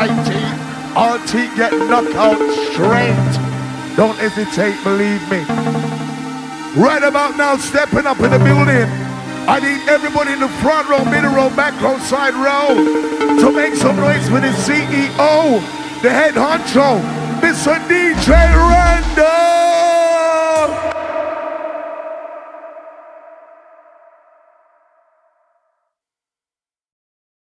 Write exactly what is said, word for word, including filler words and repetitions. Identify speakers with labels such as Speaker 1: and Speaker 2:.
Speaker 1: tight teeth. All teeth get knocked out straight. Don't hesitate, believe me. Right about now, stepping up in the building. I need everybody in the front row, middle row, back row, side row to make some noise for the C E O, the head honcho, Mister D J Randall.